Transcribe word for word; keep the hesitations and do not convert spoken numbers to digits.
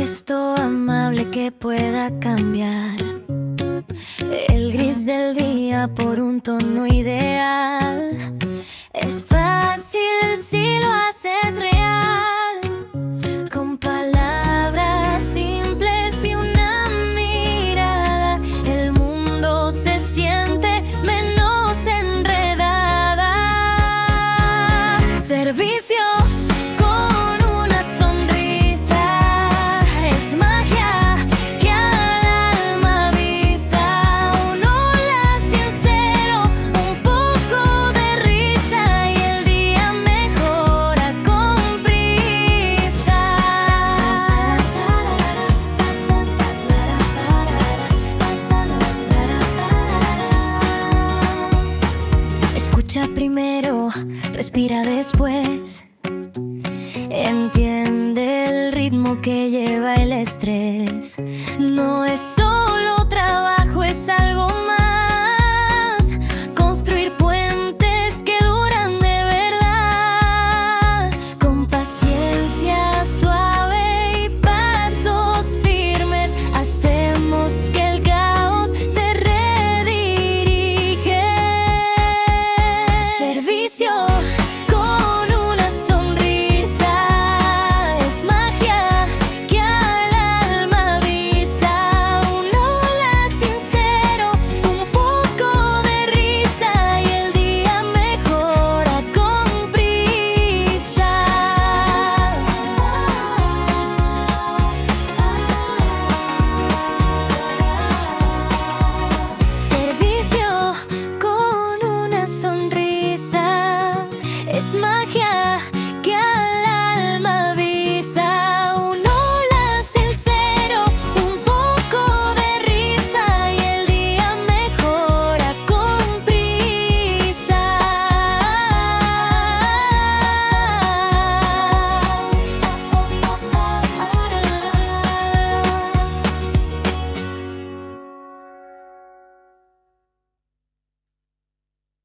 gesto amable que pueda cambiar el gris del día por un tono ideal. Es fácil si lo haces real, con palabras simples y una mirada, el mundo se siente menos enredada. Servicio primero, respira después. Entiende el ritmo que lleva el estrés. No es solo trabajo, es algo más.